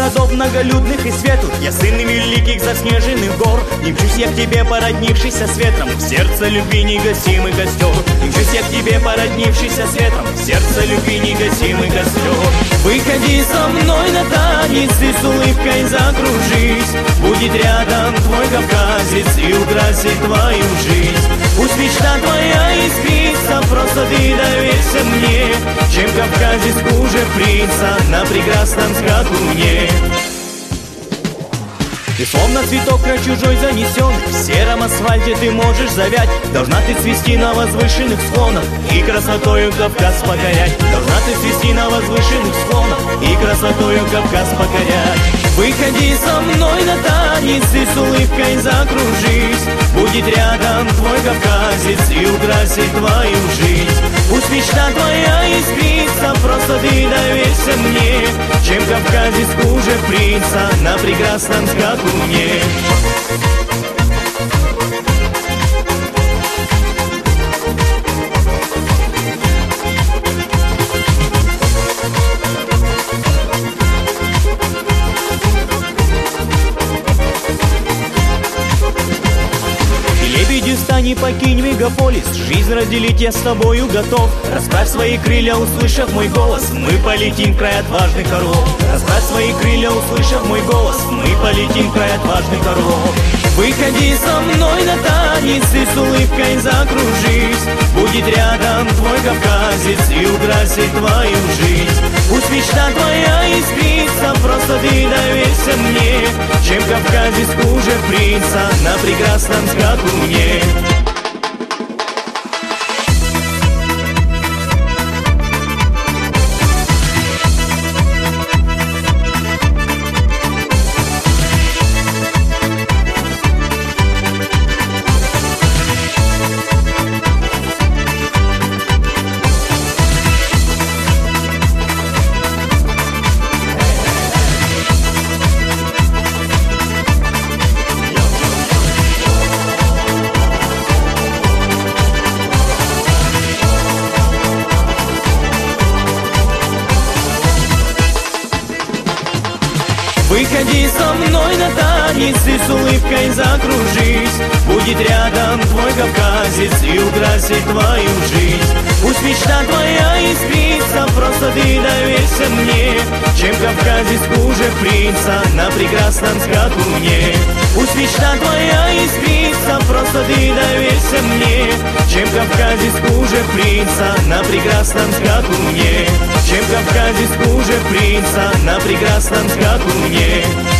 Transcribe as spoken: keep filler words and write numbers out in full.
городов многолюдных и светлых, я сын великих заснеженных гор. Не мчусь я к тебе, породнившийся с ветром, в сердце любви негасимый костер. Не мчусь я к тебе, породнившийся с ветром, в сердце любви негасимый костер. Выходи со мной на танец и с улыбкой закружись. Будет рядом твой кавказец и украсит твою жизнь. Пусть мечта твоя искрится, просто ты доверься мне, чем кавказец хуже принца на прекрасном скакуне. Ты словно цветок на чужой занесен, в сером асфальте ты можешь завять. Должна ты цвести на возвышенных склонах и красотою Кавказ покорять. Должна ты цвести на возвышенных склонах и красотою Кавказ покорять. Выходи со мной на танец и с улыбкой закружись. Будет рядом твой кавказец и украсит твою жизнь. Пусть мечта твоя искрится, просто ты доверься мне, чем кавказец хуже принца на прекрасном скакуне. Встань и покинь мегаполис, жизнь разделить я с тобою готов. Расправь свои крылья, услышав мой голос, мы полетим в край отважных орлов. Расправь свои крылья, услышав мой голос, мы полетим в край отважных орлов. Выходи со мной на танец и с улыбкой закружись. Будет рядом твой кавказец и украсит твою жизнь. Пусть мечта твоя искрится, просто ты доверься мне, чем кавказец хуже принца на прекрасном скакуне. Выходи со мной на танец и с улыбкой закружись. Будет рядом твой кавказец и украсит твою жизнь. Пусть мечта твоя искрится, просто ты доверься мне, чем кавказец хуже принца на прекрасном скакуне. Пусть мечта твоя искрится, просто ты доверься мне, чем кавказец хуже принца на прекрасном скакуне. Чем кавказец хуже принца на прекрасном скакуне.